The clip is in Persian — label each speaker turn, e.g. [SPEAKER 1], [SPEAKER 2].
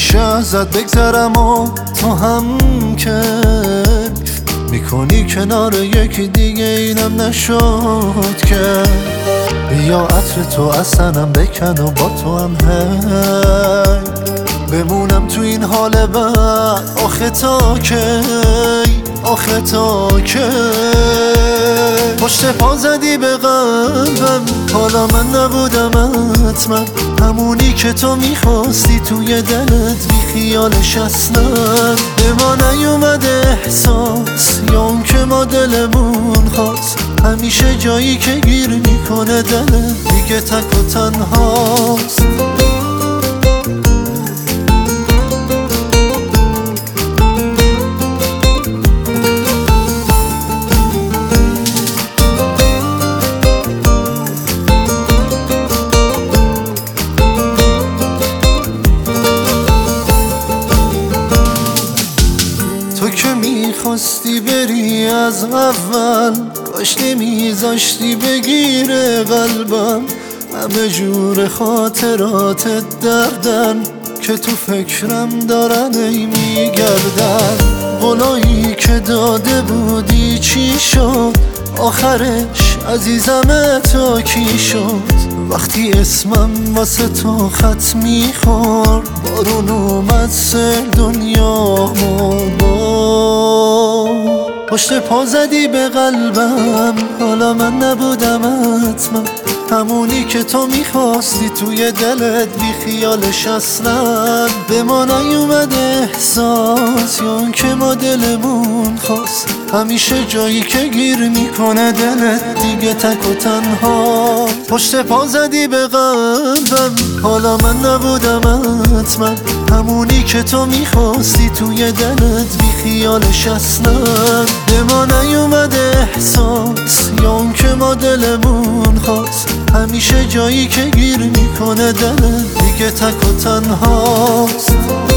[SPEAKER 1] میشه ازت بگذرم و تو هم کیف میکنی کنار یکی دیگه، اینم نشد که بیا عطر تو اصلا بکن و با تو هم هی بمونم تو این حال بد. آخه تا کی، آخه تا کی پشت پا زدی به قلبم، حالا من نبودم حتما همونی که تو میخواستی توی دلت، بی خیالش اصلا به ما نیومده احساس یا اون که ما دلمون خواست. همیشه جایی که گیر میکنه دلت دیگه تک و تنهاست. تو که میخواستی بری از اول، کاش نمیذاشتی بگیره قلبم. همه جور خاطراتت دردن که تو فکرم دارن ای میگردن. قولایی که داده بودی چی شد آخرش عزیزم؟ تا کی شد وقتی اسمم واسه تو خط میخورد؟ بارون اومد سر دنیامو پشت پا زدی به قلبم، حالا من نبودم حتما همونی که تو میخواستی توی دلت، بی خیالش اصلا به ما نیومده احساس یا اون که ما دلمون خواست. همیشه جایی که گیر میکنه دلت دیگه تک و تنها. پشت پا زدی به قلبم، حالا من نبودم حتما همونی که تو میخواستی توی دلت، بی خیالش اصلا به ما نیومده احساس یا اون که ما دلمون خواست. همیشه جایی که گیر میکنه دلت دیگه تک و تنهاست.